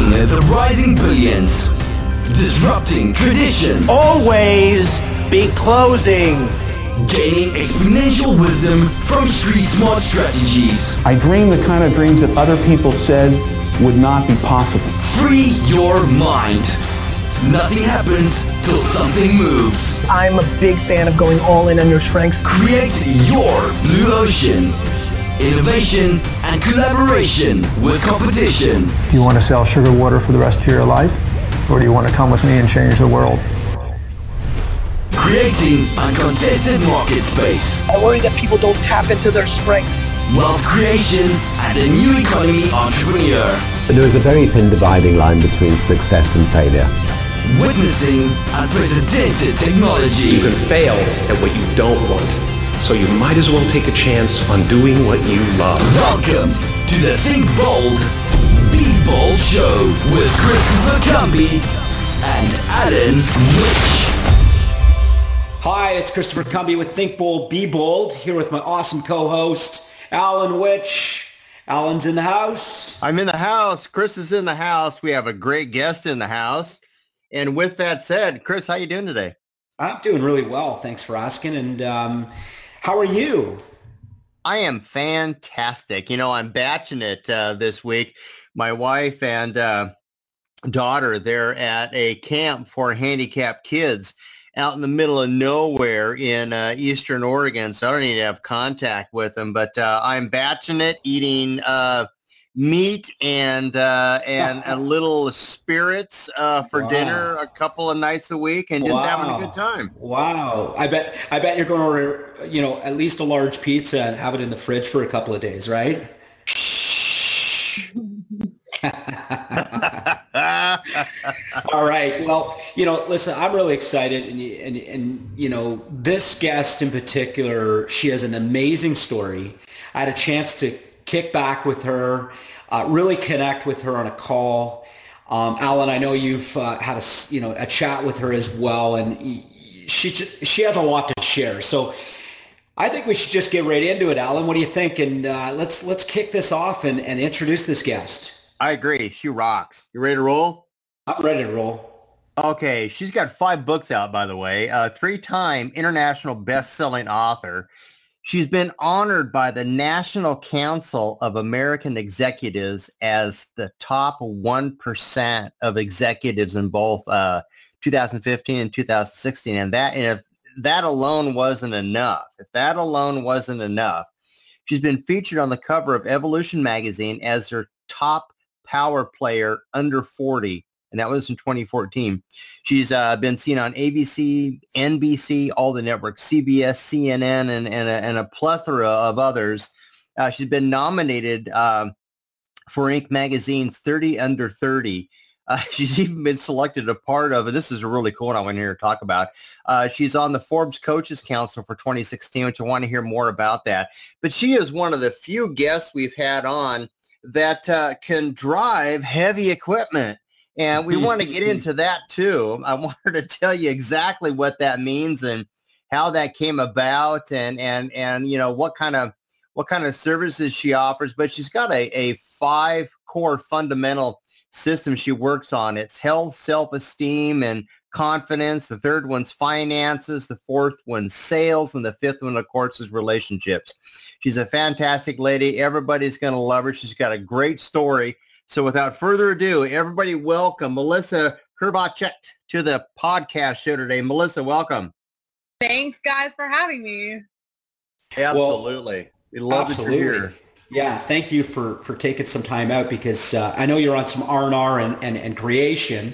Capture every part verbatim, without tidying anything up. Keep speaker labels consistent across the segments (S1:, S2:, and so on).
S1: Building the rising billions. Disrupting tradition.
S2: Always be closing.
S1: Gaining exponential wisdom from street smart strategies.
S3: I dream the kind of dreams that other people said would not be possible.
S1: Free your mind. Nothing happens till something moves.
S4: I'm a big fan of going all in on your strengths.
S1: Create your blue ocean. Innovation and collaboration with competition.
S5: Do you want to sell sugar water for the rest of your life? Or do you want to come with me and change the world?
S1: Creating uncontested market space.
S4: I worry that people don't tap into their strengths.
S1: Wealth creation and a new economy entrepreneur.
S6: There is a very thin dividing line between success and failure.
S1: Witnessing unprecedented technology.
S7: You can fail at what you don't want. So you might as well take a chance on doing what you love.
S1: Welcome to the Think Bold, Be Bold Show with Christopher Cumby and Alan Witch.
S8: Hi, it's Christopher Cumby with Think Bold, Be Bold, here with my awesome co-host, Alan Witch. Alan's in the house.
S9: I'm in the house. Chris is in the house. We have a great guest in the house. And with that said, Chris, how you doing today?
S8: I'm doing really well. Thanks for asking. And um, how are you?
S9: I am fantastic. You know, I'm batching it uh, this week. My wife and uh, daughter, they're at a camp for handicapped kids out in the middle of nowhere in uh, Eastern Oregon. So I don't need to have contact with them, but uh, I'm batching it, eating uh, meat and uh, and a little spirits uh, for wow. dinner a couple of nights a week, and just wow. having a good time.
S8: Wow! I bet I bet you're going to order, you know, at least a large pizza and have it in the fridge for a couple of days, right? All right. Well, you know, listen, I'm really excited, and and and you know, this guest in particular, she has an amazing story. I had a chance to kick back with her, uh, really connect with her on a call. Um, Alan, I know you've uh, had a you know a chat with her as well, and she she has a lot to share. So I think we should just get right into it, Alan. What do you think? And uh, let's let's kick this off and, and introduce this guest.
S9: I agree. She rocks. You ready to roll?
S8: I'm ready to roll.
S9: Okay. She's got five books out, by the way. Uh, three-time international best-selling author. She's been honored by the National Council of American Executives as the top one percent of executives in both uh, two thousand fifteen and two thousand sixteen. And that, and if that alone wasn't enough, if that alone wasn't enough, she's been featured on the cover of Evolution magazine as their top power player under forty, and that was in twenty fourteen. She's uh, been seen on A B C, N B C, all the networks, C B S, C N N, and, and, a, and a plethora of others. Uh, she's been nominated uh, for Inc. magazine's thirty under thirty. Uh, she's even been selected a part of, and this is a really cool one I want to hear her talk about. Uh, she's on the Forbes Coaches Council for twenty sixteen, which I want to hear more about that. But she is one of the few guests we've had on that uh, can drive heavy equipment. And we want to get into that too. I want her to tell you exactly what that means and how that came about, and, and, and, you know, what kind of, what kind of services she offers. But she's got a, a five core fundamental system she works on. It's health, self-esteem, and confidence. The third one's finances. The fourth one's sales. And the fifth one, of course, is relationships. She's a fantastic lady. Everybody's going to love her. She's got a great story. So without further ado, everybody welcome Melissa Herbacek to the podcast show today. Melissa, welcome.
S10: Thanks, guys, for having me.
S9: Absolutely. Well, we love
S8: absolutely.
S9: that you're here.
S8: Yeah, thank you for, for taking some time out, because uh, I know you're on some R and R and, and, and creation.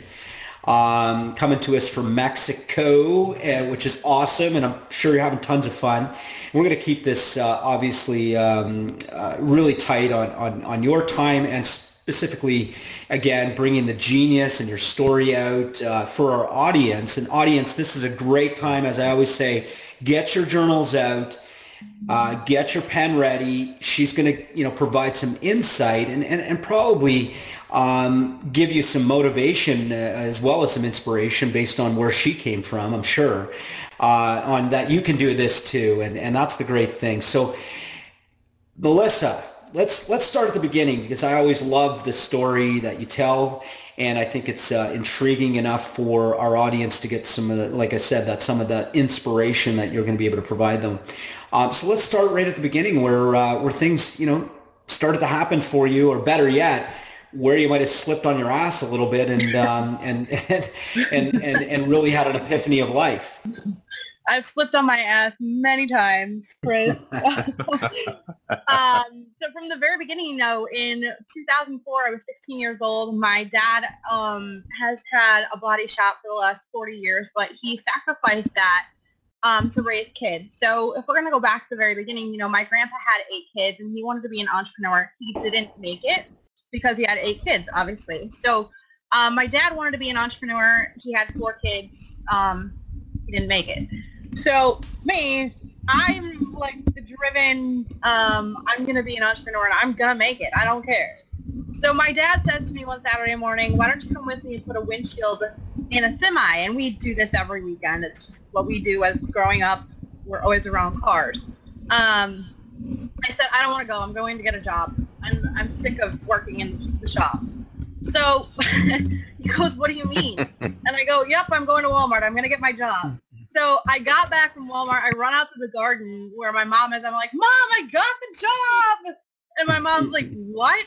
S8: Um, coming to us from Mexico, uh, which is awesome, and I'm sure you're having tons of fun. We're going to keep this uh, obviously um, uh, really tight on, on, on your time, and specifically, again, bringing the genius and your story out uh, for our audience. And audience, this is a great time, as I always say, get your journals out. Uh, get your pen ready. She's going to, you know, provide some insight and, and, and probably um, give you some motivation uh, as well as some inspiration based on where she came from, I'm sure, uh, on that you can do this too. And, and that's the great thing. So, Melissa, let's let's start at the beginning, because I always love the story that you tell, and I think it's uh, intriguing enough for our audience to get some of the, like I said, that some of the inspiration that you're going to be able to provide them. Um, so let's start right at the beginning, where uh, where things, you know, started to happen for you, or better yet, where you might have slipped on your ass a little bit and um, and, and and and and really had an epiphany of life.
S10: I've slipped on my ass many times, Chris. um, so from the very beginning, you know, in two thousand four, I was sixteen years old. My dad um, has had a body shop for the last forty years, but he sacrificed that um, to raise kids. So if we're going to go back to the very beginning, you know, my grandpa had eight kids, and he wanted to be an entrepreneur. He didn't make it because he had eight kids, obviously. So um, my dad wanted to be an entrepreneur. He had four kids. Um, he didn't make it. So me, I'm like the driven, um, I'm going to be an entrepreneur and I'm going to make it. I don't care. So my dad says to me one Saturday morning, why don't you come with me and put a windshield in a semi? And we do this every weekend. It's just what we do as growing up. We're always around cars. Um, I said, I don't want to go. I'm going to get a job. I'm, I'm sick of working in the shop. So he goes, what do you mean? And I go, yep, I'm going to Walmart. I'm going to get my job. So I got back from Walmart. I run out to the garden where my mom is. I'm like, Mom, I got the job. And my mom's like, what?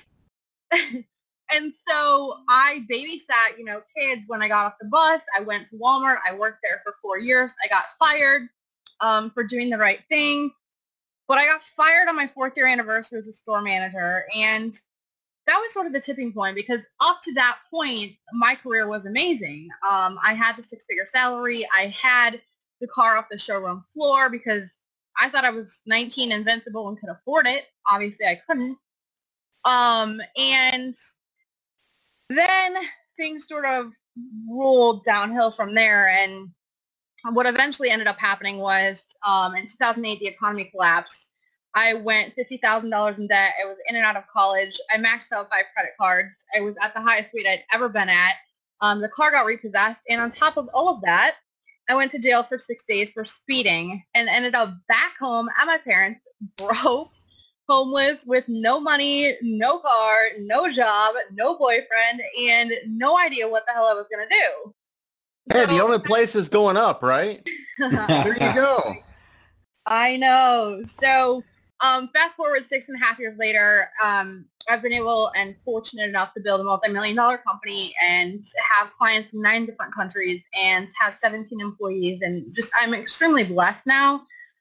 S10: And so I babysat, you know, kids when I got off the bus. I went to Walmart. I worked there for four years. I got fired um, for doing the right thing. But I got fired on my fourth year anniversary as a store manager. And that was sort of the tipping point, because up to that point, my career was amazing. Um, I had the six-figure salary. I had the car off the showroom floor because I thought I was nineteen, invincible, and could afford it. Obviously, I couldn't. Um, and then things sort of rolled downhill from there. And what eventually ended up happening was um, in two thousand eight, the economy collapsed. I went fifty thousand dollars in debt. I was in and out of college. I maxed out five credit cards. I was at the highest rate I'd ever been at. Um, the car got repossessed. And on top of all of that, I went to jail for six days for speeding and ended up back home at my parents, broke, homeless, with no money, no car, no job, no boyfriend, and no idea what the hell I was going to do.
S9: Hey,
S10: So,
S9: the only place is going up, right? There you go.
S10: I know. So um, fast forward six and a half years later, um, I've been able and fortunate enough to build a multi-million dollar company and have clients in nine different countries and have seventeen employees, and just I'm extremely blessed now.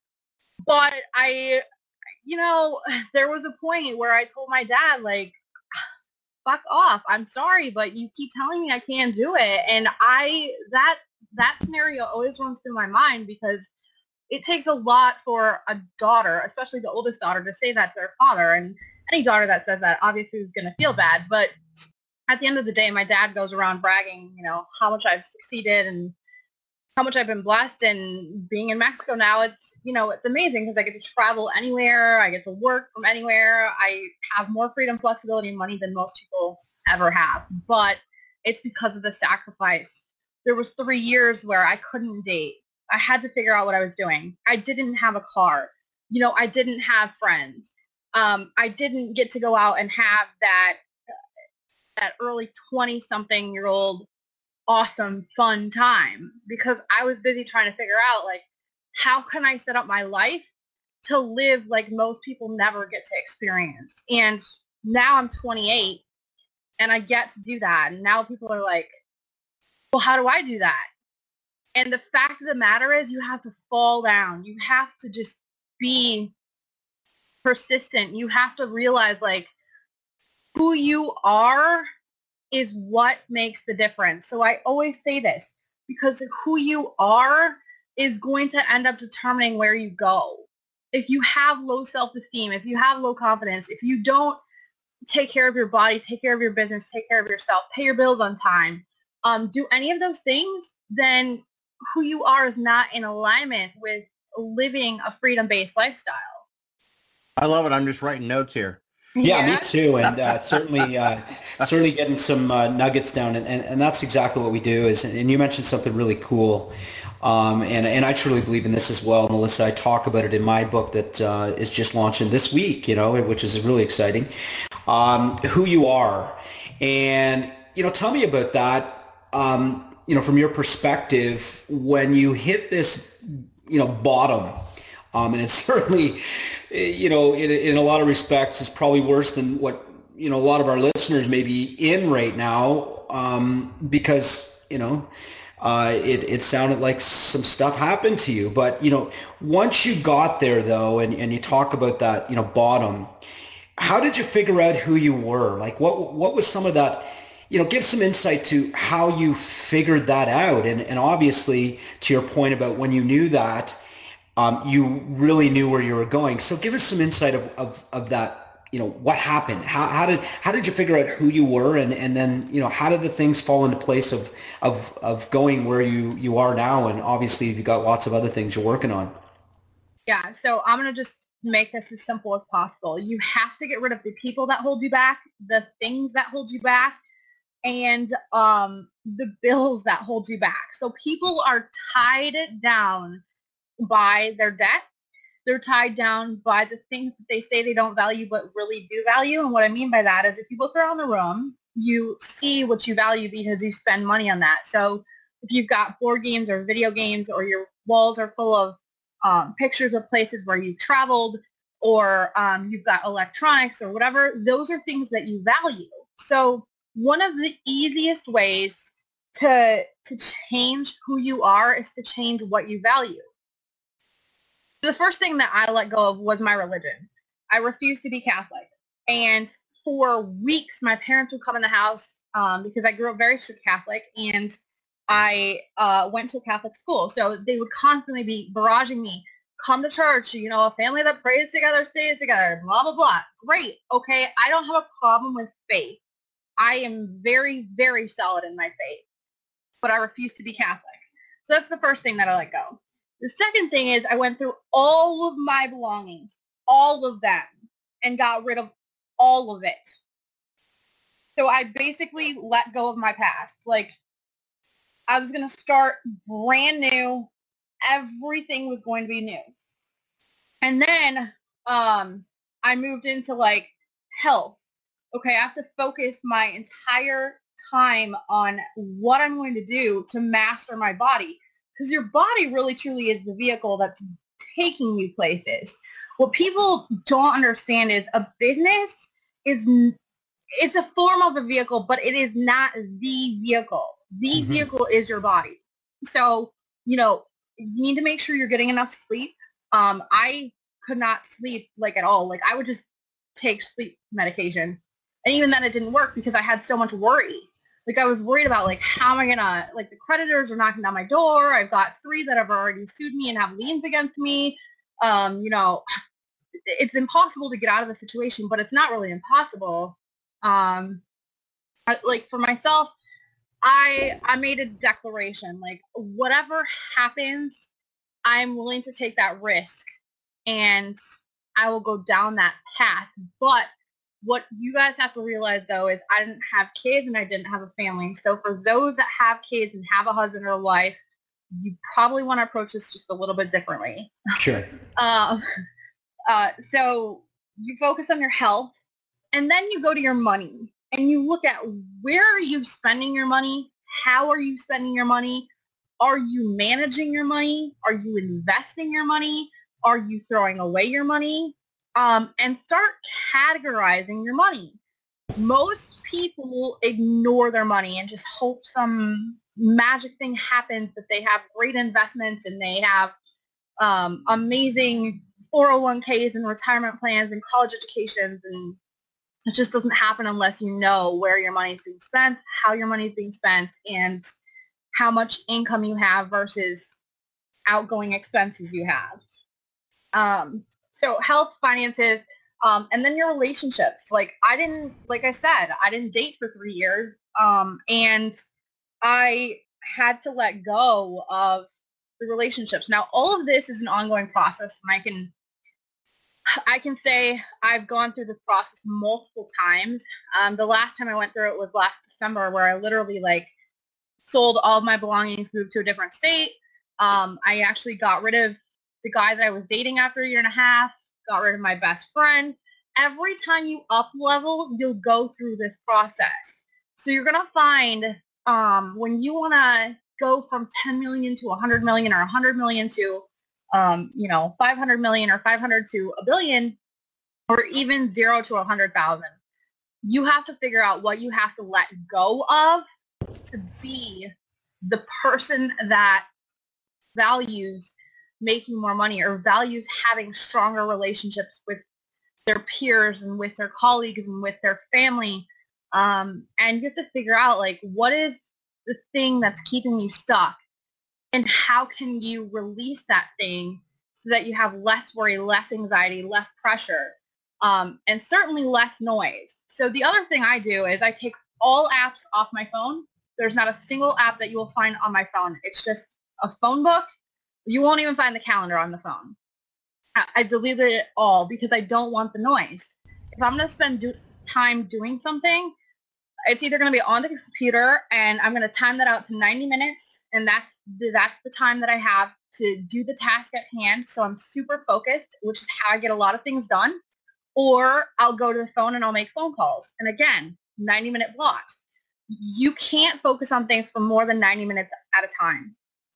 S10: But I, you know, there was a point where I told my dad, like, fuck off. I'm sorry, but you keep telling me I can't do it. And I, that, that scenario always runs through my mind, because it takes a lot for a daughter, especially the oldest daughter, to say that to their father. And any daughter that says that obviously is going to feel bad. But at the end of the day, my dad goes around bragging, you know, how much I've succeeded and how much I've been blessed. And being in Mexico now, it's, you know, it's amazing because I get to travel anywhere. I get to work from anywhere. I have more freedom, flexibility, and money than most people ever have. But it's because of the sacrifice. There was three years where I couldn't date. I had to figure out what I was doing. I didn't have a car. You know, I didn't have friends. Um, I didn't get to go out and have that that early twenty-something-year-old awesome, fun time, because I was busy trying to figure out, like, how can I set up my life to live like most people never get to experience? And now I'm twenty-eight, and I get to do that. And now people are like, well, how do I do that? And the fact of the matter is, you have to fall down. You have to just be persistent. You have to realize, like, who you are is what makes the difference. So I always say this, because who you are is going to end up determining where you go. If you have low self-esteem, if you have low confidence, if you don't take care of your body, take care of your business, take care of yourself, pay your bills on time, um, do any of those things, then who you are is not in alignment with living a freedom-based lifestyle.
S9: I love it. I'm just writing notes here.
S8: Yeah, yeah. Me too. And uh, certainly, uh, certainly getting some uh, nuggets down. And, and, and that's exactly what we do. Is, and you mentioned something really cool. Um, and, and I truly believe in this as well, Melissa. I talk about it in my book that uh, is just launching this week, you know, which is really exciting. Um, who you are. And, you know, tell me about that, um, you know, from your perspective, when you hit this, you know, bottom. Um, and it's certainly, you know, in, in a lot of respects, it's probably worse than what, you know, a lot of our listeners may be in right now, um, because, you know, uh, it, it sounded like some stuff happened to you. But, you know, once you got there, though, and, and you talk about that, you know, bottom, how did you figure out who you were? Like, what what was some of that? You know, give some insight to how you figured that out. And, and obviously, to your point about when you knew that, um, you really knew where you were going. So give us some insight of, of, of that. You know, what happened? How, how did how did you figure out who you were, and, and then, you know, how did the things fall into place of of of going where you, you are now? And obviously, you've got lots of other things you're working on.
S10: Yeah, so I'm gonna just make this as simple as possible. You have to get rid of the people that hold you back, the things that hold you back, and um, the bills that hold you back. So people are tied down by their debt. They're tied down by the things that they say they don't value but really do value. And what I mean by that is if you look around the room, you see what you value because you spend money on that. So if you've got board games or video games, or your walls are full of um, pictures of places where you've traveled, or um, you've got electronics or whatever, those are things that you value. So one of the easiest ways to to change who you are is to change what you value. The first thing that I let go of was my religion. I refused to be Catholic. And for weeks, my parents would come in the house um, because I grew up very strict Catholic, and I uh, went to a Catholic school. So they would constantly be barraging me, come to church, you know, a family that prays together stays together, blah, blah, blah. Great. Okay. I don't have a problem with faith. I am very, very solid in my faith, but I refuse to be Catholic. So that's the first thing that I let go. The second thing is I went through all of my belongings, all of them, and got rid of all of it. So I basically let go of my past. Like, I was going to start brand new. Everything was going to be new. And then um, I moved into, like, health. Okay, I have to focus my entire time on what I'm going to do to master my body. Because your body really truly is the vehicle that's taking you places. What people don't understand is a business is, it's a form of a vehicle, but it is not the vehicle. The mm-hmm. vehicle is your body. So, you know, you need to make sure you're getting enough sleep. Um, I could not sleep, like, at all. Like, I would just take sleep medication. And even then it didn't work because I had so much worry. Like, I was worried about, like, how am I going to, like, the creditors are knocking down my door. I've got three that have already sued me and have liens against me. Um, you know, it's impossible to get out of the situation, but it's not really impossible. Um, I, like, for myself, I, I made a declaration, like, whatever happens, I'm willing to take that risk, and I will go down that path. But what you guys have to realize, though, is I didn't have kids and I didn't have a family. So for those that have kids and have a husband or a wife, you probably want to approach this just a little bit differently.
S8: Sure.
S10: um, uh, so you focus on your health, and then you go to your money, and you look at where are you spending your money? How are you spending your money? Are you managing your money? Are you investing your money? Are you throwing away your money? Um, and start categorizing your money. Most people ignore their money and just hope some magic thing happens, that they have great investments and they have um, amazing four oh one k's and retirement plans and college educations, and it just doesn't happen unless you know where your money is being spent, how your money is being spent, and how much income you have versus outgoing expenses you have. Um, So health, finances, um, and then your relationships. Like I didn't, like I said, I didn't date for three years, um, and I had to let go of the relationships. Now, all of this is an ongoing process, and I can, I can say I've gone through this process multiple times. Um, the last time I went through it was last December, where I literally like sold all of my belongings, moved to a different state, Um, I actually got rid of the guy that I was dating after a year and a half, got rid of my best friend. Every time you up level, you'll go through this process. So you're going to find um, when you want to go from ten million to one hundred million or one hundred million to, um, you know, five hundred million or five hundred to a billion or even zero to one hundred thousand, you have to figure out what you have to let go of to be the person that values making more money or values having stronger relationships with their peers and with their colleagues and with their family. Um, and you have to figure out, like, what is the thing that's keeping you stuck and how can you release that thing so that you have less worry, less anxiety, less pressure, um, and certainly less noise. So the other thing I do is I take all apps off my phone. There's not a single app that you will find on my phone. It's just a phone book. You won't even find the calendar on the phone. I, I deleted it all because I don't want the noise. If I'm going to spend do- time doing something, it's either going to be on the computer and I'm going to time that out to ninety minutes, and that's the, that's the time that I have to do the task at hand, so I'm super focused, which is how I get a lot of things done. Or I'll go to the phone and I'll make phone calls. And again, ninety minute blocks. You can't focus on things for more than ninety minutes at a time.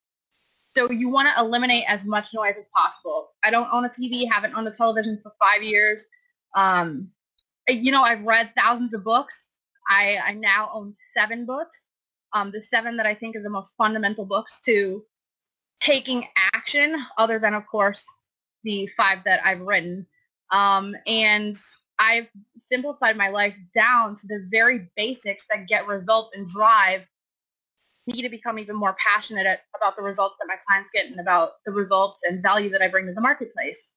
S10: So you want to eliminate as much noise as possible. I don't own a T V, haven't owned a television for five years. Um, you know, I've read thousands of books. I, I now own seven books. Um, the seven that I think are the most fundamental books to taking action, other than, of course, the five that I've written. Um, and I've simplified my life down to the very basics that get results and drive me to become even more passionate at, about the results that my clients get and about the results and value that I bring to the marketplace.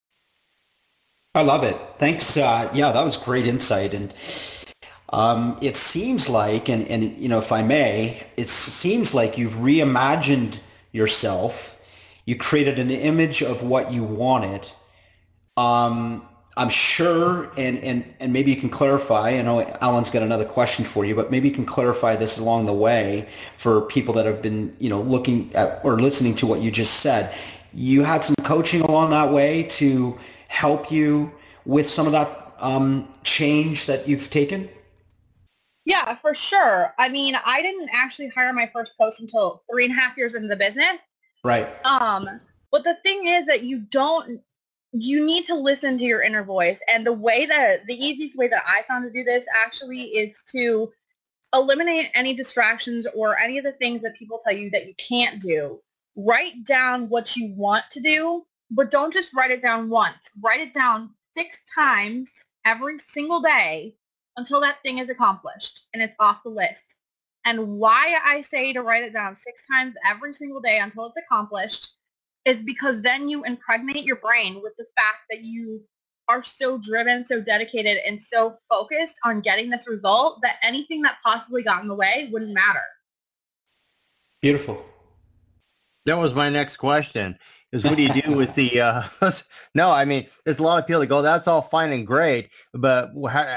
S8: I love it. Thanks. Uh, yeah, that was great insight. And um, it seems like, and, and you know, if I may, it seems like you've reimagined yourself. You created an image of what you wanted. Um, I'm sure, and, and, and maybe you can clarify, I know Alan's got another question for you, but maybe you can clarify this along the way for people that have been, you know, looking at or listening to what you just said. You had some coaching along that way to help you with some of that um, change that you've taken?
S10: Yeah, for sure. I mean, I didn't actually hire my first coach until three and a half years into the business.
S8: Right.
S10: Um, but the thing is that you don't, you need to listen to your inner voice. And the way that, the easiest way that I found to do this actually is to eliminate any distractions or any of the things that people tell you that you can't do. Write down what you want to do, but don't just write it down once. Write it down six times every single day until that thing is accomplished and it's off the list. And why I say to write it down six times every single day until it's accomplished is because then you impregnate your brain with the fact that you are so driven, so dedicated, and so focused on getting this result that anything that possibly got in the way wouldn't matter.
S8: Beautiful.
S9: That was my next question. Is what do you do with the? Uh, no, I mean, there's a lot of people that go, "That's all fine and great," but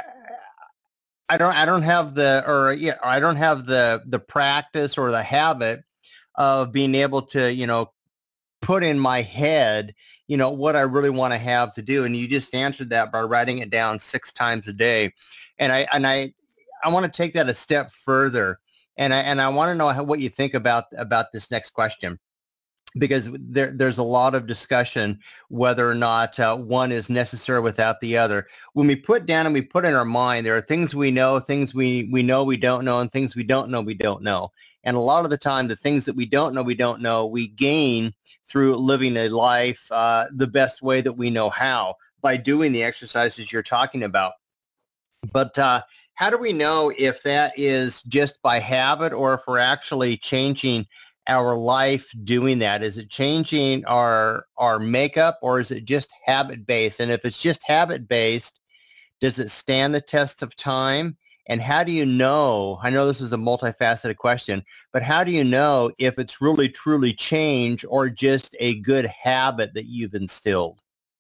S9: I don't. I don't have the, or yeah, I don't have the the practice or the habit of being able to, you know, put in my head, you know, what I really want to have to do. And you just answered that by writing it down six times a day. And I and I I want to take that a step further. And I and I want to know how, what you think about about this next question. Because there, there's a lot of discussion whether or not uh, one is necessary without the other. When we put down and we put in our mind, there are things we know, things we, we know we don't know, and things we don't know we don't know. And a lot of the time, the things that we don't know we don't know, we gain through living a life uh, the best way that we know how, by doing the exercises you're talking about. But uh, how do we know if that is just by habit or if we're actually changing our life doing that? Is it changing our our makeup, or is it just habit based? And if it's just habit based, does it stand the test of time? And how do you know, I know this is a multifaceted question, but how do you know if it's really truly change or just a good habit that you've instilled?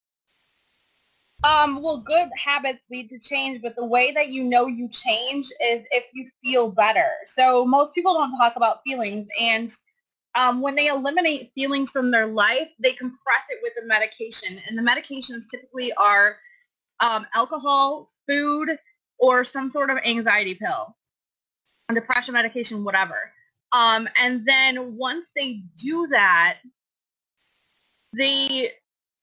S10: Um, well, good habits lead to change, but the way that you know you change is if you feel better. So most people don't talk about feelings, and um, when they eliminate feelings from their life, they compress it with the medication. And the medications typically are um, alcohol, food, or some sort of anxiety pill, depression medication, whatever. Um, and then once they do that, they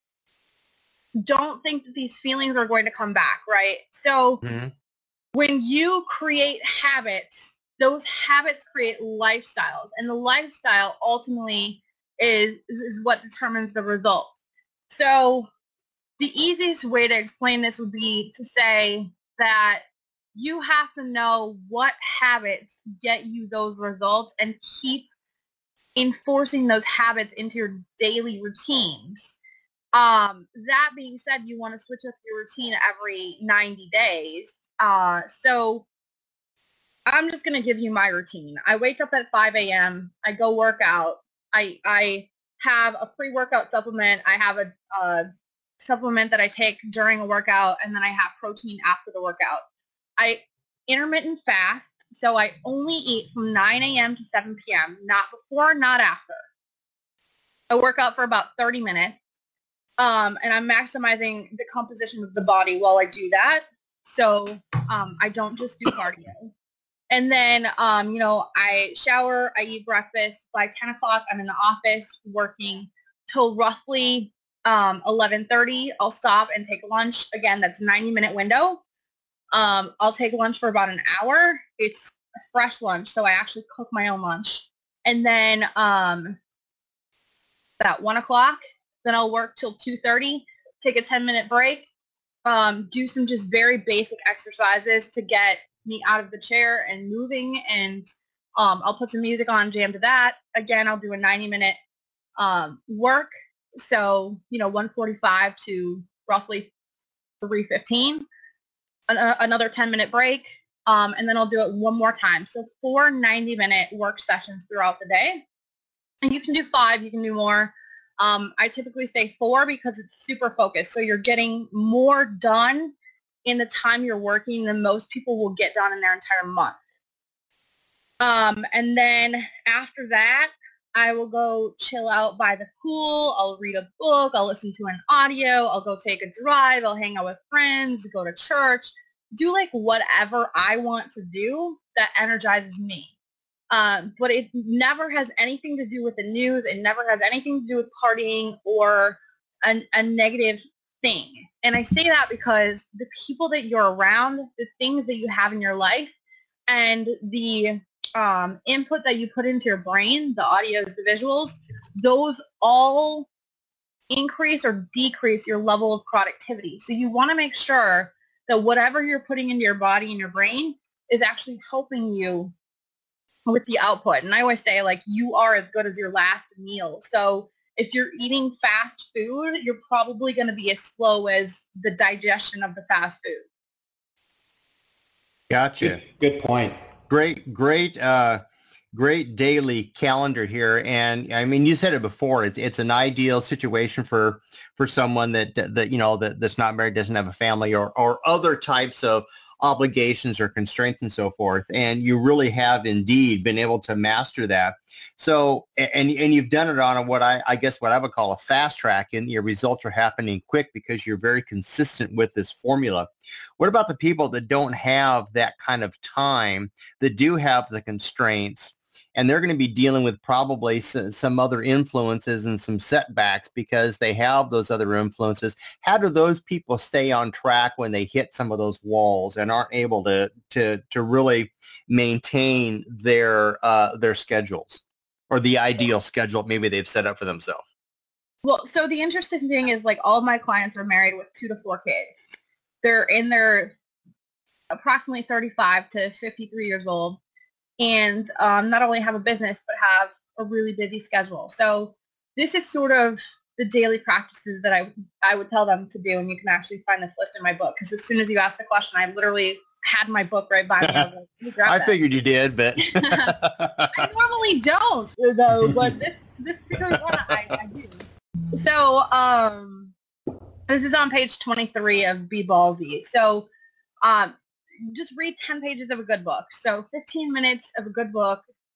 S10: don't think that these feelings are going to come back, right? So mm-hmm. when you create habits, those habits create lifestyles, and the lifestyle ultimately is, is what determines the result. So the easiest way to explain this would be to say that you have to know what habits get you those results and keep enforcing those habits into your daily routines. Um, that being said, you want to switch up your routine every ninety days. Uh, so I'm just going to give you my routine. I wake up at five a.m. I go work out. I, I have a pre-workout supplement. I have a, a supplement that I take during a workout, and then I have protein after the workout. I intermittent fast, so I only eat from nine a.m. to seven p.m., not before, not after. I work out for about thirty minutes, um, and I'm maximizing the composition of the body while I do that, so um, I don't just do cardio. And then, um, you know, I shower, I eat breakfast. By ten o'clock, I'm in the office working till roughly um, eleven thirty. I'll stop and take lunch. Again, that's a ninety-minute window. Um, I'll take lunch for about an hour. It's a fresh lunch, so I actually cook my own lunch. And then um, about one o'clock, then I'll work till two thirty, take a ten-minute break, um, do some just very basic exercises to get me out of the chair and moving, and um, I'll put some music on, jam to that. Again, I'll do a ninety-minute um, work, so, you know, one forty-five to roughly three fifteen. Another ten-minute break, um, and then I'll do it one more time. So four ninety-minute work sessions throughout the day. And you can do five, you can do more. Um, I typically say four because it's super focused. So you're getting more done in the time you're working than most people will get done in their entire month. Um, and then after that, I will go chill out by the pool. I'll read a book. I'll listen to an audio. I'll go take a drive. I'll hang out with friends, go to church, do like whatever I want to do that energizes me. Um, but it never has anything to do with the news. It never has anything to do with partying or a, a negative thing. And I say that because the people that you're around, the things that you have in your life, and the um, input that you put into your brain, the audios, the visuals, those all increase or decrease your level of productivity. So you want to make sure that whatever you're putting into your body and your brain is actually helping you with the output. And I always say, like, you are as good as your last meal. So if you're eating fast food, you're probably going to be as slow as the digestion of the fast food.
S9: Gotcha.
S8: Good, good point.
S9: Great, great, uh, great daily calendar here. And I mean, you said it before, it's, it's an ideal situation for, for someone that, that, you know, that, that's not married, doesn't have a family, or, or other types of obligations or constraints and so forth. And you really have indeed been able to master that. So, and, and you've done it on what I, I guess what I would call a fast track, and your results are happening quick because you're very consistent with this formula. What about the people that don't have that kind of time, that do have the constraints, and they're going to be dealing with probably some other influences and some setbacks because they have those other influences? How do those people stay on track when they hit some of those walls and aren't able to to to really maintain their uh, their schedules, or the ideal schedule maybe they've set up for themselves?
S10: Well, so the interesting thing is, like, all of my clients are married with two to four kids. They're in their approximately thirty-five to fifty-three years old. And um, not only have a business, but have a really busy schedule. So this is sort of the daily practices that I I would tell them to do. And you can actually find this list in my book, because as soon as you asked the question, I literally had my book right by me. I, was like, "Let me grab
S9: I
S10: that."
S9: figured you did, but
S10: I normally don't, though. But this this particular one I, I do. So um, this is on page twenty-three of Be Ballsy. So um, just read ten pages of a good book. So fifteen minutes of a good book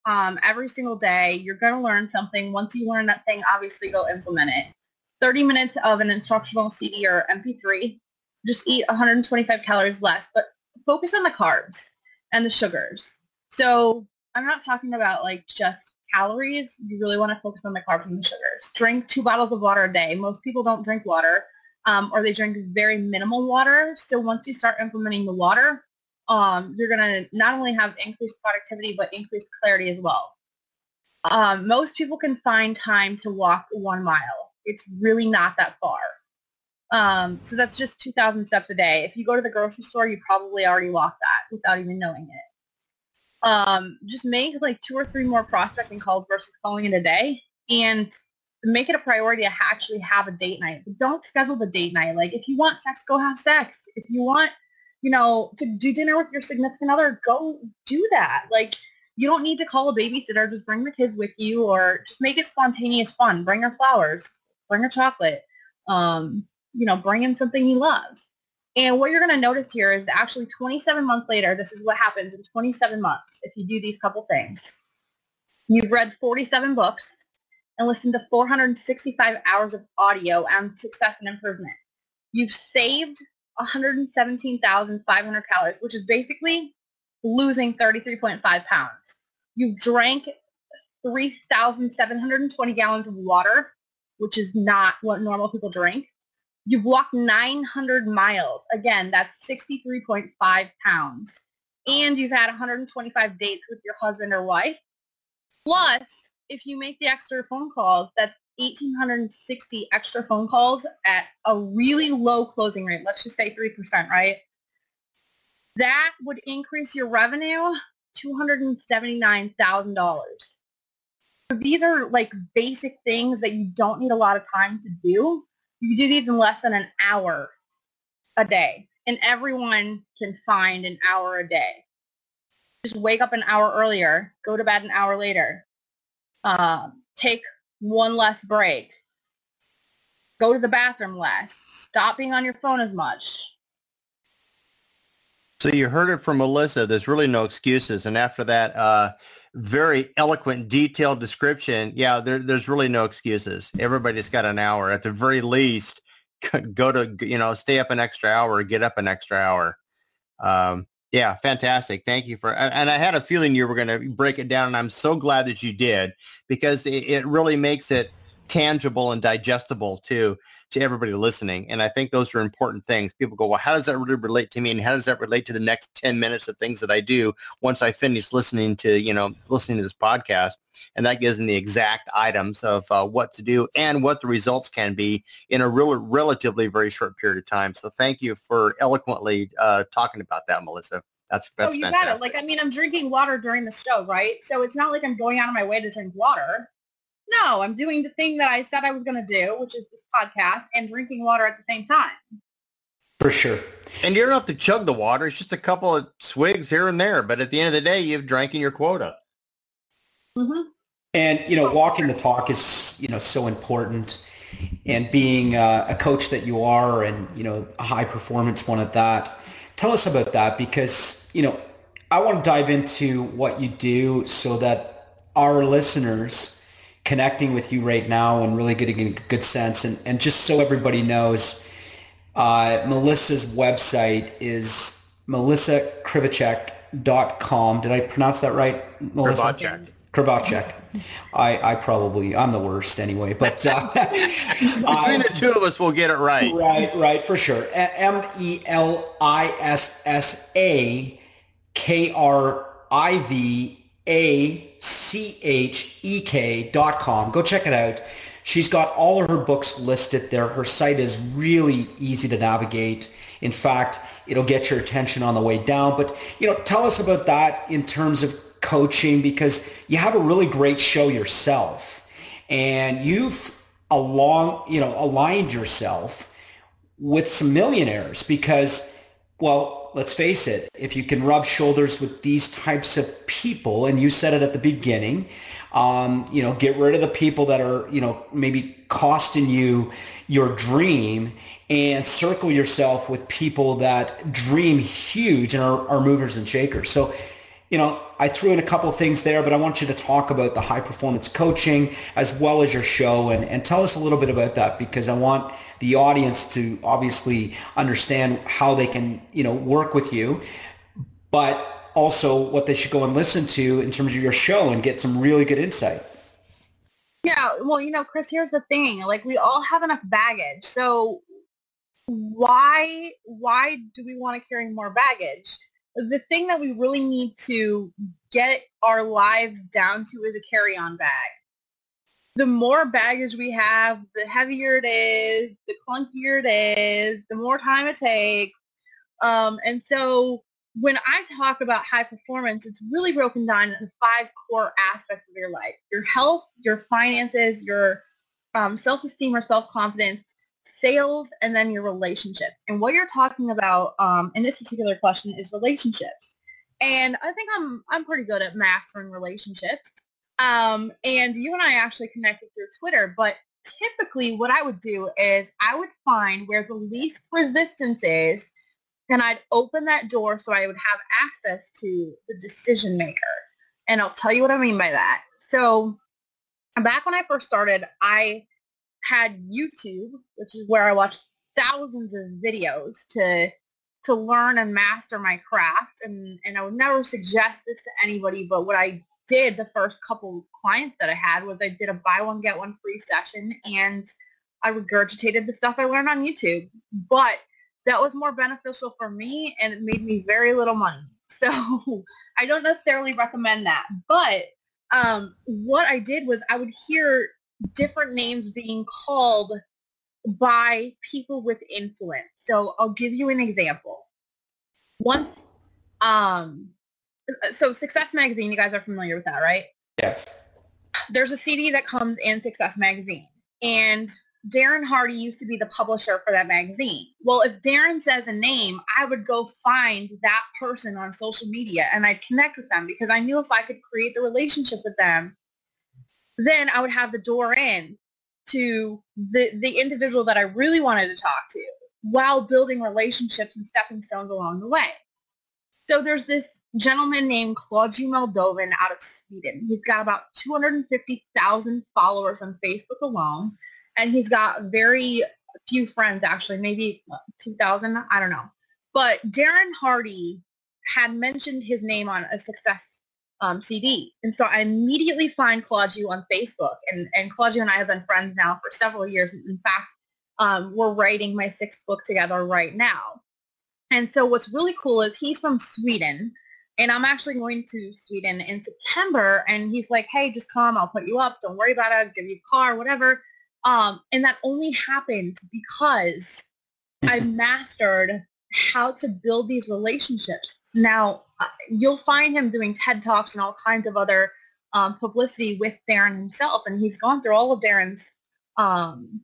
S10: um, every single day. You're going to learn something. Once you learn that thing, obviously go implement it. thirty minutes of an instructional C D or M P three. Just eat one hundred twenty-five calories less, but focus on the carbs and the sugars. So I'm not talking about like just calories. You really want to focus on the carbs and the sugars. Drink two bottles of water a day. Most people don't drink water, um, or they drink very minimal water. So once you start implementing the water, um, you're going to not only have increased productivity, but increased clarity as well. Um, most people can find time to walk one mile. It's really not that far. Um, so that's just two thousand steps a day. If you go to the grocery store, you probably already walked that without even knowing it. Um, just make like two or three more prospecting calls versus calling it a day, and make it a priority to actually have a date night. But don't schedule the date night. Like if you want sex, go have sex. If you want, you know, to do dinner with your significant other, go do that. Like you don't need to call a babysitter. Just bring the kids with you, or just make it spontaneous fun. Bring her flowers. Bring her chocolate. Um, you know, bring him something he loves. And what you're going to notice here is actually twenty-seven months later, this is what happens in twenty-seven months if you do these couple things. You've read forty-seven books and listened to four hundred sixty-five hours of audio on success and improvement. You've saved one hundred seventeen thousand five hundred calories, which is basically losing thirty-three point five pounds. You've drank three thousand seven hundred twenty gallons of water, which is not what normal people drink. You've walked nine hundred miles. Again, that's sixty-three point five pounds. And you've had one hundred twenty-five dates with your husband or wife. Plus, if you make the extra phone calls, that's one thousand eight hundred sixty extra phone calls at a really low closing rate. Let's just say three percent, right? That would increase your revenue two hundred seventy-nine thousand dollars. So these are like basic things that you don't need a lot of time to do. You do these in less than an hour a day, and everyone can find an hour a day. Just wake up an hour earlier, go to bed an hour later, uh, take one less break, go to the bathroom less, stop being on your phone as much.
S9: So you heard it from Melissa. There's really no excuses. And after that uh, very eloquent, detailed description, yeah, there, there's really no excuses. Everybody's got an hour. At the very least, go to, you know, stay up an extra hour, get up an extra hour. Um, yeah, fantastic. Thank you for, and I had a feeling you were going to break it down, and I'm so glad that you did, because it, it really makes it tangible and digestible to to everybody listening. And I think those are important things. People go, well, how does that really relate to me? And how does that relate to the next ten minutes of things that I do once I finish listening to, you know, listening to this podcast? And that gives them the exact items of uh, what to do and what the results can be in a real, relatively very short period of time. So thank you for eloquently uh, talking about that, Melissa. That's, that's
S10: oh, you
S9: fantastic.
S10: got it. Like, I mean, I'm drinking water during the show, right? So it's not like I'm going out of my way to drink water. No, I'm doing the thing that I said I was going to do, which is this podcast, and drinking water at the same time.
S8: For sure.
S9: And you don't have to chug the water. It's just a couple of swigs here and there. But at the end of the day, you've drank in your quota.
S10: Mm-hmm.
S8: And, you know, walking the talk is, you know, so important. And being uh, a coach that you are, and, you know, a high performance one at that. Tell us about that, because, you know, I want to dive into what you do so that our listeners connecting with you right now and really getting a good sense. And, and just so everybody knows, uh, Melissa's website is melissa krivacek dot com. Did I pronounce that right, Melissa?
S9: Krivacek.
S8: Krivacek. I, I probably, I'm the worst anyway, but uh,
S9: between the two of us, we'll get it right.
S8: Right, right, for sure. M E L I S S A K R I V A C H E K dot com. Go check it out. She's got all of her books listed there. Her site is really easy to navigate. In fact, it'll get your attention on the way down. But, you know, tell us about that in terms of coaching, because you have a really great show yourself, and you've along, you know, aligned yourself with some millionaires because, well, let's face it, if you can rub shoulders with these types of people, and you said it at the beginning, um, you know, get rid of the people that are, you know, maybe costing you your dream, and circle yourself with people that dream huge and are, are movers and shakers. So, you know, I threw in a couple of things there, but I want you to talk about the high performance coaching as well as your show, and, and tell us a little bit about that, because I want the audience to obviously understand how they can, you know, work with you, but also what they should go and listen to in terms of your show and get some really good insight.
S10: Yeah, well, you know, Chris, here's the thing. Like, we all have enough baggage. So why why do we want to carry more baggage? The thing that we really need to get our lives down to is a carry-on bag. The more baggage we have, the heavier it is, the clunkier it is, the more time it takes. Um, and so when I talk about high performance, it's really broken down into five core aspects of your life: your health, your finances, your um, self-esteem or self-confidence, sales, and then your relationships. And what you're talking about um, in this particular question is relationships. And I think I'm I'm pretty good at mastering relationships. Um, and you and I actually connected through Twitter, but typically what I would do is I would find where the least resistance is, and I'd open that door so I would have access to the decision maker. And I'll tell you what I mean by that. So back when I first started, I had YouTube, which is where I watched thousands of videos to to learn and master my craft. And, and I would never suggest this to anybody, but what I did the first couple clients that I had was I did a buy one, get one free session, and I regurgitated the stuff I learned on YouTube. But that was more beneficial for me, and it made me very little money. So I don't necessarily recommend that. But um, what I did was I would hear different names being called by people with influence. So I'll give you an example. Once, um, so Success Magazine, you guys are familiar with that, right?
S8: Yes.
S10: There's a C D that comes in Success Magazine, and Darren Hardy used to be the publisher for that magazine. Well, if Darren says a name, I would go find that person on social media and I'd connect with them, because I knew if I could create the relationship with them, then I would have the door in to the, the individual that I really wanted to talk to, while building relationships and stepping stones along the way. So there's this gentleman named Claudio Moldovan out of Sweden. He's got about two hundred fifty thousand followers on Facebook alone, and he's got very few friends, actually, maybe two thousand, I don't know. But Darren Hardy had mentioned his name on a Success um, C D. And so I immediately find Claudio on Facebook, and, and Claudio and I have been friends now for several years. In fact, um, we're writing my sixth book together right now. And so what's really cool is he's from Sweden, and I'm actually going to Sweden in September, and he's like, hey, just come, I'll put you up, don't worry about it, I'll give you a car, whatever. Um, and that only happened because I mastered how to build these relationships. Now, uh, you'll find him doing TED Talks and all kinds of other um, publicity with Darren himself, and he's gone through all of Darren's um,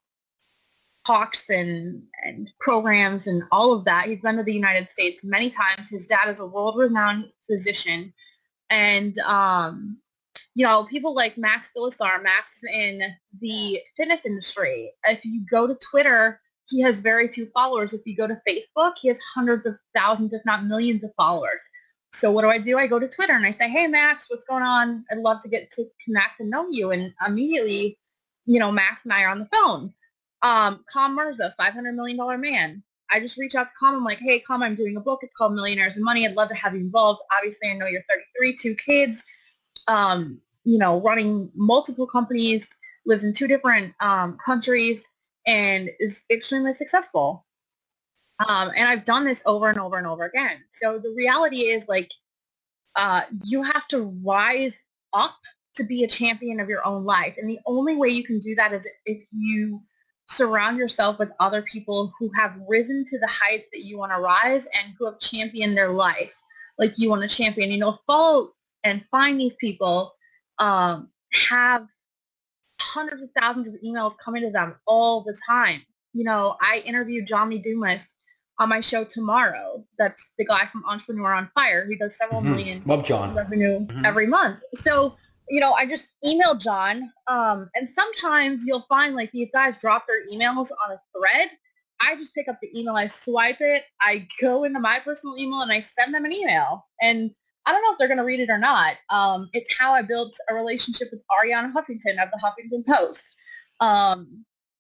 S10: talks and, and programs and all of that. He's been to the United States many times. His dad is a world-renowned physician. And, um, you know, people like Max Villasar, Max is in the fitness industry. If you go to Twitter, he has very few followers. If you go to Facebook, he has hundreds of thousands, if not millions of followers. So what do I do? I go to Twitter and I say, hey, Max, what's going on? I'd love to get to connect and know you. And immediately, you know, Max and I are on the phone. Um, Com Mirza, five hundred million dollars man. I just reach out to Com. I'm like, hey, Com, I'm doing a book. It's called Millionaires and Money. I'd love to have you involved. Obviously, I know you're thirty-three, two kids, um, you know, running multiple companies, lives in two different um, countries, and is extremely successful. Um, and I've done this over and over and over again. So the reality is, like, uh, you have to rise up to be a champion of your own life. And the only way you can do that is if you surround yourself with other people who have risen to the heights that you want to rise and who have championed their life like you want to champion. You know, follow and find these people, um, have hundreds of thousands of emails coming to them all the time. You know, I interviewed Johnny Dumas on my show tomorrow. That's the guy from Entrepreneur on Fire. He does several
S8: Mm-hmm.
S10: million
S8: Love John.
S10: revenue
S8: Mm-hmm.
S10: every month. So, you know, I just emailed John, um, and sometimes you'll find like these guys drop their emails on a thread. I just pick up the email, I swipe it, I go into my personal email, and I send them an email. And I don't know if they're going to read it or not. Um, it's how I built a relationship with Ariana Huffington of the Huffington Post. Um,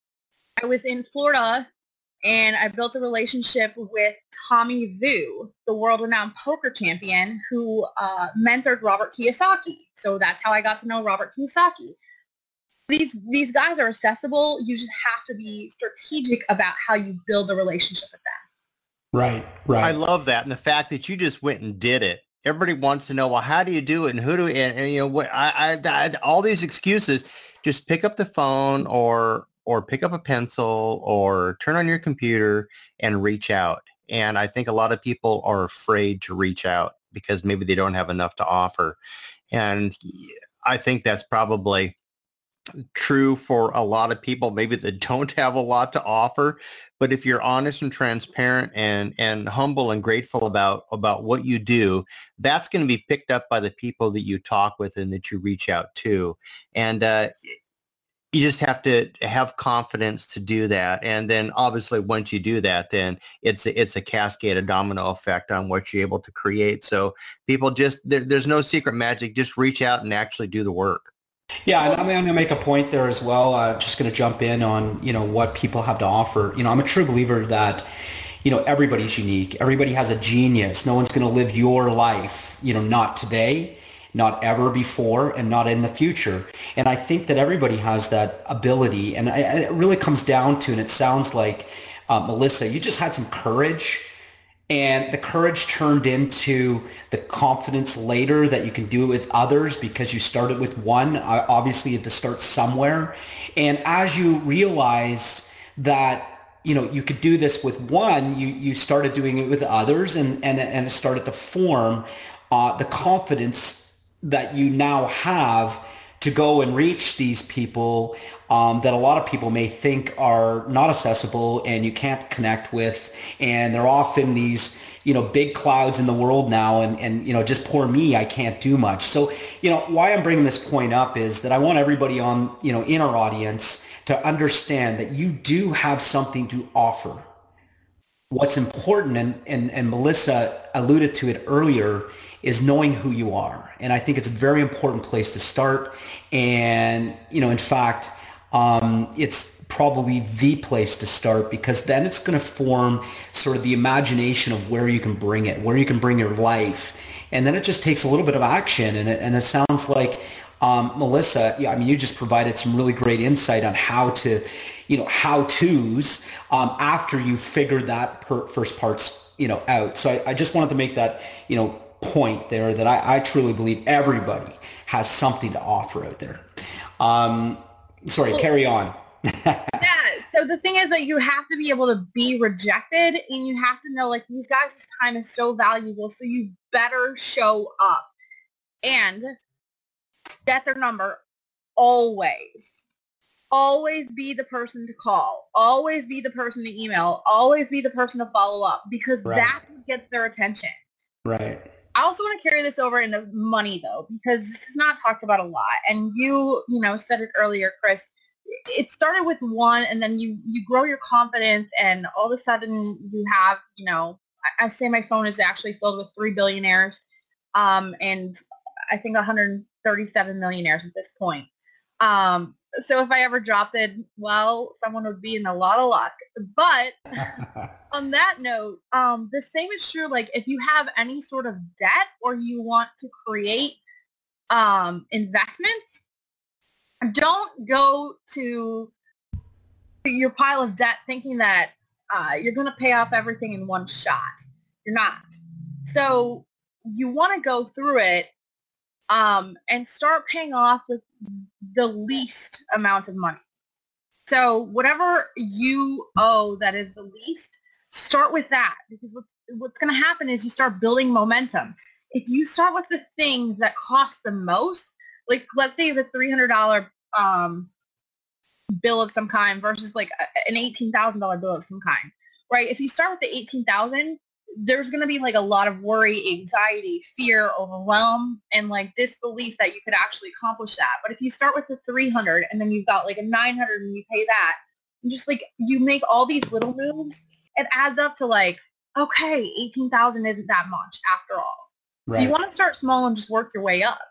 S10: I was in Florida, and I built a relationship with Tommy Vu, the world-renowned poker champion who uh, mentored Robert Kiyosaki. So that's how I got to know Robert Kiyosaki. These these guys are accessible. You just have to be strategic about how you build a relationship with them.
S8: Right, right.
S9: I love that, and the fact that you just went and did it. Everybody wants to know, well, how do you do it, and who do and, and you know what? I, I, I all these excuses. Just pick up the phone, or or pick up a pencil, or turn on your computer and reach out. And I think a lot of people are afraid to reach out because maybe they don't have enough to offer. And I think that's probably true for a lot of people, maybe that don't have a lot to offer. But if you're honest and transparent and and humble and grateful about about what you do, that's going to be picked up by the people that you talk with and that you reach out to. And uh, you just have to have confidence to do that. And then obviously once you do that, then it's a, it's a cascade, a domino effect on what you're able to create. So people just, there, there's no secret magic. Just reach out and actually do the work.
S8: Yeah, and I'm going to make a point there as well. Uh, just going to jump in on, you know, what people have to offer. You know, I'm a true believer that, you know, everybody's unique. Everybody has a genius. No one's going to live your life, you know, not today, not ever before, and not in the future. And I think that everybody has that ability. And I, it really comes down to, and it sounds like, uh, Melissa, you just had some courage. And the courage turned into the confidence later that you can do it with others because you started with one. Obviously, you had to start somewhere. And as you realized that, you know, you could do this with one, you, you started doing it with others, and, and, and it started to form uh, the confidence that you now have to go and reach these people um, that a lot of people may think are not accessible and you can't connect with. And they're often these, you know, big clouds in the world now. And, and, you know, just poor me, I can't do much. So, you know, why I'm bringing this point up is that I want everybody on, you know, in our audience to understand that you do have something to offer. What's important, and, and, and Melissa alluded to it earlier, is knowing who you are. And I think it's a very important place to start. And, you know, in fact, um, it's probably the place to start, because then it's going to form sort of the imagination of where you can bring it, where you can bring your life. And then it just takes a little bit of action. And it, and it sounds like, um, Melissa, yeah, I mean, you just provided some really great insight on how to, you know, how-tos um, after you figured that per first parts, you know, out. So I, I just wanted to make that, you know, point there, that I, I truly believe everybody has something to offer out there. Um, sorry, well, carry on.
S10: Yeah. So the thing is that you have to be able to be rejected, and you have to know, like, these guys' time is so valuable. So you better show up and get their number. Always. Always be the person to call. Always be the person to email. Always be the person to follow up, because right. that gets their attention.
S8: Right.
S10: I also want to carry this over into money, though, because this is not talked about a lot. And you, you know, said it earlier, Chris. It started with one, and then you, you grow your confidence, and all of a sudden you have, you know, I, I say my phone is actually filled with three billionaires, um, and I think one hundred thirty-seven millionaires at this point. Um, so if I ever dropped it, well, someone would be in a lot of luck. But on that note, um, the same is true. Like, if you have any sort of debt, or you want to create um, investments, don't go to your pile of debt thinking that uh, you're going to pay off everything in one shot. You're not. So you want to go through it um, and start paying off with the least amount of money. So whatever you owe that is the least, start with that, because what's, what's going to happen is you start building momentum. If you start with the things that cost the most, like, let's say the three hundred dollars um, bill of some kind versus like a, an eighteen thousand dollars bill of some kind, right? If you start with the eighteen thousand dollars, there's going to be like a lot of worry, anxiety, fear, overwhelm, and like disbelief that you could actually accomplish that. But if you start with the three hundred and then you've got like a nine hundred and you pay that, and just like you make all these little moves, it adds up to like, okay, eighteen thousand isn't that much after all. Right. So you want to start small and just work your way up.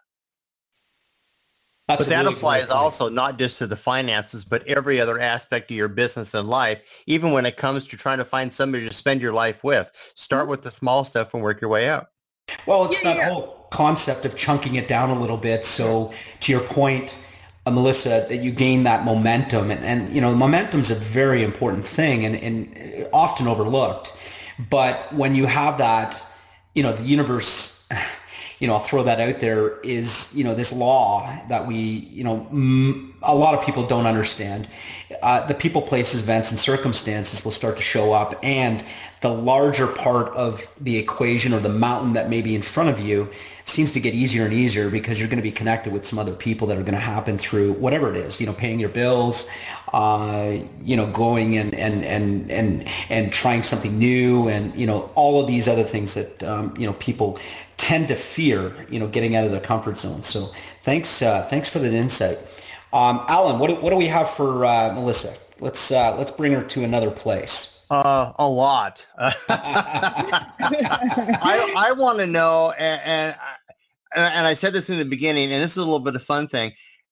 S9: That's but that really applies also not just to the finances, but every other aspect of your business and life, even when it comes to trying to find somebody to spend your life with. Start mm-hmm. with the small stuff and work your way out.
S8: Well, it's
S10: yeah,
S8: that
S10: yeah.
S8: whole concept of chunking it down a little bit. So to your point, uh, Melissa, that you gain that momentum. And, and you know, momentum is a very important thing and, and often overlooked. But when you have that, you know, the universe... you know, I'll throw that out there, is, you know, this law that we, you know, m- a lot of people don't understand. Uh, the people, places, events, and circumstances will start to show up, and the larger part of the equation or the mountain that may be in front of you seems to get easier and easier because you're going to be connected with some other people that are going to happen through whatever it is, you know, paying your bills, uh, you know, going and, and, and, and, and trying something new, and, you know, all of these other things that, um, you know, people tend to fear, you know, getting out of their comfort zone. So thanks, uh, thanks for that insight. Um, Alan, what do, what do we have for uh, Melissa? Let's uh, let's bring her to another place.
S9: Uh, a lot. I I want to know, and, and and I said this in the beginning, and this is a little bit of fun thing.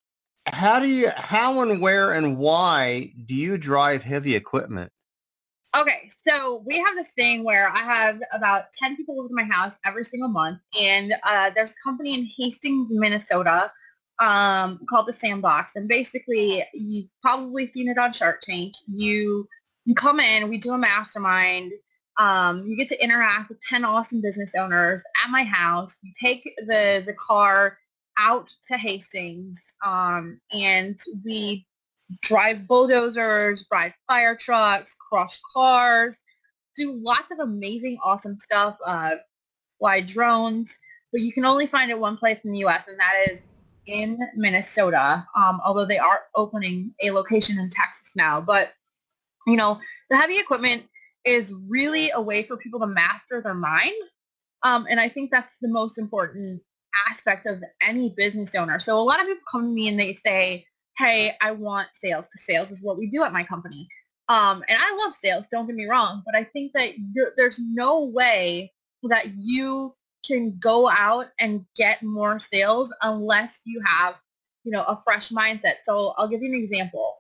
S9: How do you, how and where and why do you drive heavy equipment?
S10: Okay, so we have this thing where I have about ten people over to my house every single month, and uh, there's a company in Hastings, Minnesota, um, called the Sandbox, and basically you've probably seen it on Shark Tank. You you come in, we do a mastermind, um, you get to interact with ten awesome business owners at my house. You take the the car out to Hastings, um, and we drive bulldozers, drive fire trucks, crush cars, do lots of amazing, awesome stuff, uh, fly drones, but you can only find it one place in the U S, and that is in Minnesota, um, although they are opening a location in Texas now. But, you know, the heavy equipment is really a way for people to master their mind, um, and I think that's the most important aspect of any business owner. So a lot of people come to me and they say, hey, I want sales, because sales is what we do at my company. Um, and I love sales, don't get me wrong, but I think that you're, there's no way that you can go out and get more sales unless you have, you know, a fresh mindset. So I'll give you an example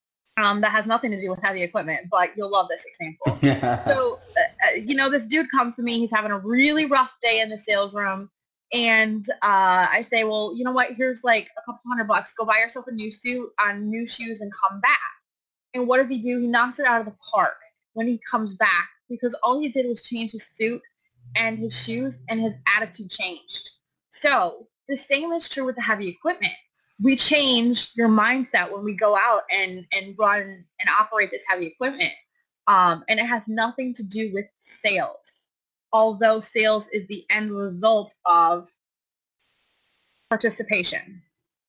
S10: um, that has nothing to do with heavy equipment, but you'll love this example. So, uh, you know, this dude comes to me, he's having a really rough day in the sales room. And uh, I say, well, you know what, here's like a couple hundred bucks. Go buy yourself a new suit, on new shoes, and come back. And what does he do? He knocks it out of the park when he comes back, because all he did was change his suit and his shoes, and his attitude changed. So the same is true with the heavy equipment. We change your mindset when we go out and, and run and operate this heavy equipment. Um, and it has nothing to do with sales, although sales is the end result of participation.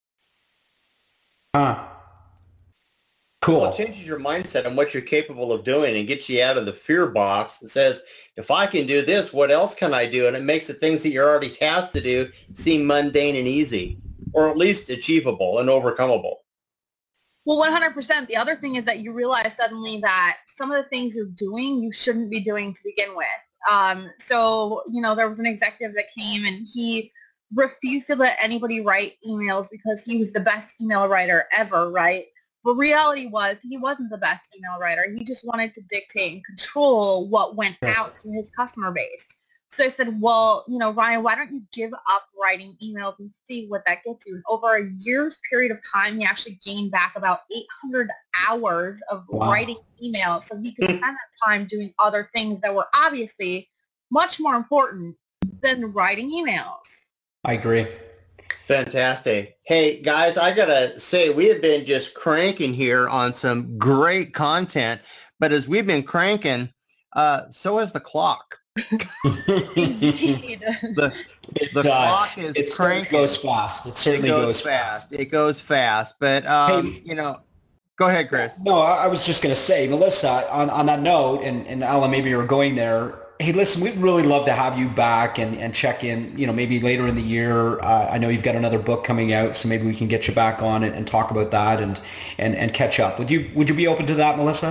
S8: Huh. Cool.
S9: Well, it changes your mindset on what you're capable of doing and gets you out of the fear box and says, if I can do this, what else can I do? And it makes the things that you're already tasked to do seem mundane and easy, or at least achievable and overcomable.
S10: Well, one hundred percent. The other thing is that you realize suddenly that some of the things you're doing, you shouldn't be doing to begin with. Um, so, you know, there was an executive that came and he refused to let anybody write emails because he was the best email writer ever, right? But reality was he wasn't the best email writer. He just wanted to dictate and control what went out to his customer base. So I said, well, you know, Ryan, why don't you give up writing emails and see what that gets you? And over a year's period of time, he actually gained back about eight hundred hours of wow. writing emails so he could spend that time doing other things that were obviously much more important than writing emails.
S8: I agree.
S9: Fantastic. Hey, guys, I got to say, we have been just cranking here on some great content, but as we've been cranking, uh, so has the clock.
S10: Indeed.
S9: The, the clock is
S8: it
S9: cranking.
S8: goes fast. It certainly
S9: it goes,
S8: goes
S9: fast. fast. It goes fast. But, um, hey, you know, go ahead, Chris.
S8: No, I was just going to say, Melissa, on, on that note, and, and Alan, maybe you were going there. Hey, listen, we'd really love to have you back and, and check in, you know, maybe later in the year. Uh, I know you've got another book coming out, so maybe we can get you back on it and talk about that and, and, and catch up. Would you would you be open to that, Melissa?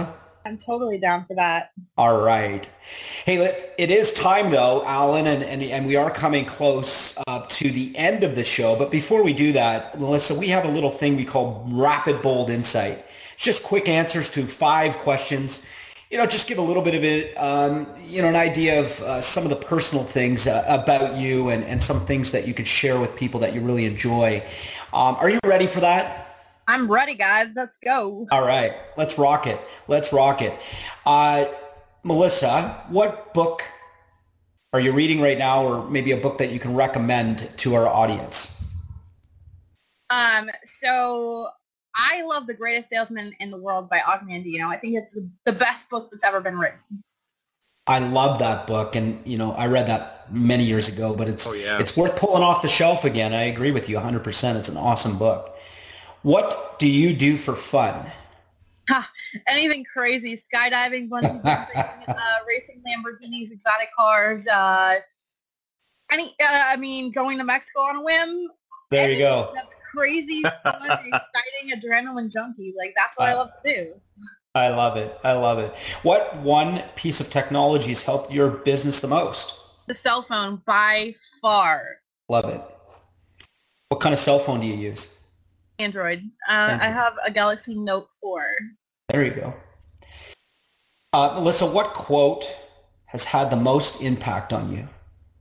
S10: I'm totally down for that.
S8: All right. Hey, it is time though, Alan, and, and, and we are coming close uh, to the end of the show. But before we do that, Melissa, we have a little thing we call Rapid Bold Insight. It's just quick answers to five questions. You know, just give a little bit of it, um, you know, an idea of uh, some of the personal things uh, about you and, and some things that you could share with people that you really enjoy. Um, are you ready for that?
S10: I'm ready, guys. Let's go.
S8: All right. Let's rock it. Let's rock it. Uh, Melissa, what book are you reading right now, or maybe a book that you can recommend to our audience?
S10: Um, so I love The Greatest Salesman in the World by Og Mandino. I think it's the best book that's ever been written.
S8: I love that book, and you know, I read that many years ago, but it's
S7: oh, yeah.
S8: it's worth pulling off the shelf again. I agree with you one hundred percent. It's an awesome book. What do you do for fun?
S10: Ha, anything crazy, skydiving, bungee jumping, uh, racing Lamborghinis, exotic cars, uh, any, uh, I mean, going to Mexico on a whim.
S8: There you go.
S10: That's crazy, fun, exciting, adrenaline junkie. Like, that's what I, I love to do.
S8: I love it. I love it. What one piece of technology has helped your business the most?
S10: The cell phone, by far.
S8: Love it. What kind of cell phone do you use?
S10: Android. Uh, Android. I have a Galaxy Note four.
S8: There you go. Uh, Melissa, what quote has had the most impact on you?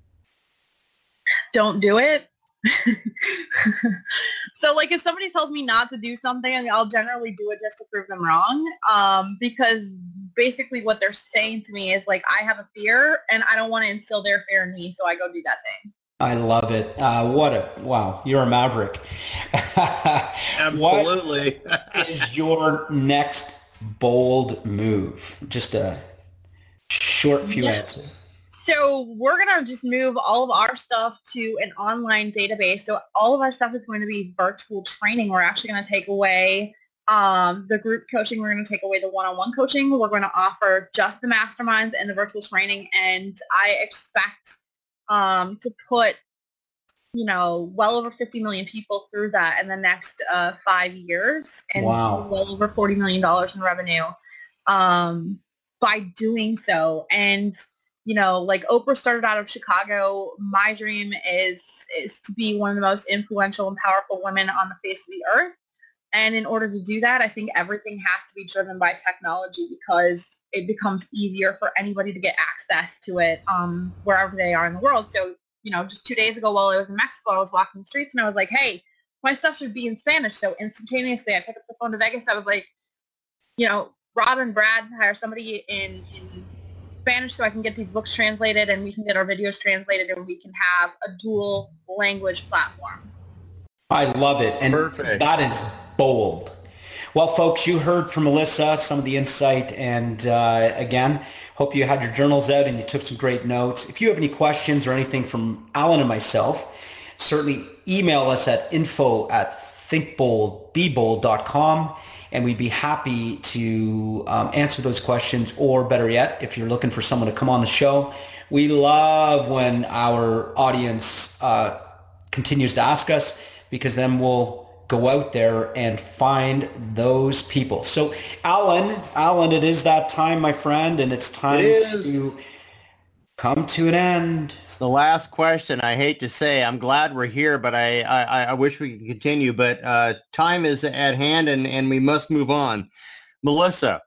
S10: Don't do it. So, like, if somebody tells me not to do something, I'll generally do it just to prove them wrong. Um, because basically what they're saying to me is, like, I have a fear, and I don't want to instill their fear in me, so I go do that thing.
S8: I love it. Uh, what a, wow, you're a maverick.
S7: Absolutely.
S8: What is your next bold move? Just a short few
S10: yeah.
S8: answers.
S10: So we're going to just move all of our stuff to an online database. So all of our stuff is going to be virtual training. We're actually going to take away um, the group coaching. We're going to take away the one-on-one coaching. We're going to offer just the masterminds and the virtual training. And I expect Um, to put, you know, well over fifty million people through that in the next uh, five years and
S8: wow.
S10: well over forty million dollars in revenue um, by doing so. And, you know, like Oprah started out of Chicago. My dream is, is to be one of the most influential and powerful women on the face of the earth. And in order to do that, I think everything has to be driven by technology because it becomes easier for anybody to get access to it um, wherever they are in the world. So, you know, just two days ago while I was in Mexico, I was walking the streets and I was like, hey, my stuff should be in Spanish. So instantaneously, I picked up the phone to Vegas. I was like, you know, Rob and Brad, hire somebody in, in Spanish so I can get these books translated and we can get our videos translated and we can have a dual language platform.
S8: I love it. And
S7: Perfect.
S8: That is bold. Well, folks, you heard from Melissa some of the insight. And uh, again, hope you had your journals out and you took some great notes. If you have any questions or anything from Alan and myself, certainly email us at info at think bold be bold dot com. And we'd be happy to um, answer those questions. Or better yet, if you're looking for someone to come on the show, we love when our audience uh, continues to ask us, because then we'll go out there and find those people. So Alan, Alan, it is that time, my friend, and it's time
S7: it
S8: to come to an end.
S9: The last question, I hate to say, I'm glad we're here, but I, I, I wish we could continue, but uh, time is at hand and, and we must move on. Melissa,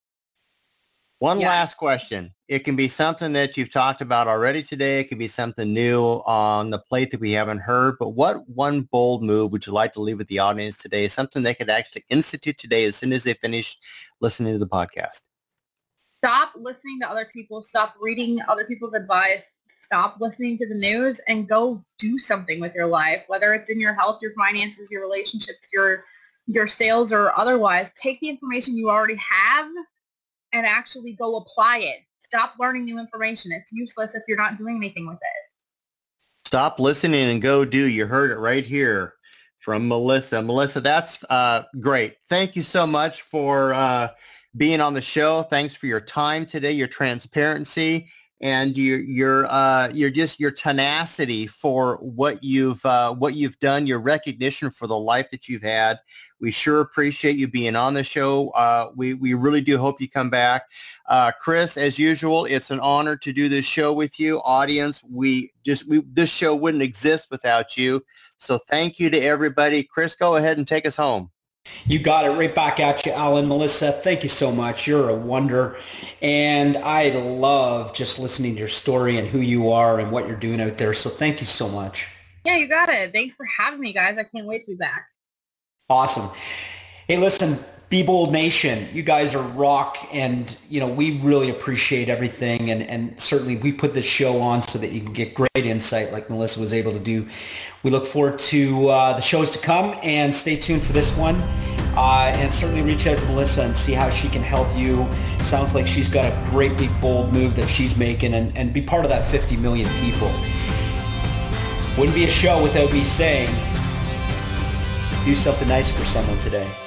S9: one yeah. last question. It can be something that you've talked about already today. It could be something new on the plate that we haven't heard, but what one bold move would you like to leave with the audience today? Something they could actually institute today as soon as they finish listening to the podcast.
S10: Stop listening to other people. Stop reading other people's advice. Stop listening to the news and go do something with your life, whether it's in your health, your finances, your relationships, your your sales, or otherwise. Take the information you already have and actually go apply it. Stop learning new information. It's useless if you're not doing anything with it.
S9: Stop listening and go do. You heard it right here from Melissa. Melissa, that's uh, great. Thank you so much for uh, being on the show. Thanks for your time today, your transparency, and your your uh, your just your tenacity for what you've uh, what you've done, your recognition for the life that you've had. We sure appreciate you being on the show. Uh, we we really do hope you come back, uh, Chris. As usual, it's an honor to do this show with you, audience. We just we this show wouldn't exist without you. So thank you to everybody. Chris, go ahead and take us home.
S8: You got it. Right back at you, Alan. Melissa, thank you so much. You're a wonder. And I love just listening to your story and who you are and what you're doing out there. So thank you so much.
S10: Yeah, you got it. Thanks for having me, guys. I can't wait to be back.
S8: Awesome. Hey, listen, Be Bold Nation, you guys are rock, and you know we really appreciate everything, and, and certainly we put this show on so that you can get great insight like Melissa was able to do. We look forward to uh, the shows to come, and stay tuned for this one, uh, and certainly reach out to Melissa and see how she can help you. Sounds like she's got a great big bold move that she's making, and, and be part of that fifty million people. Wouldn't be a show without me saying, do something nice for someone today.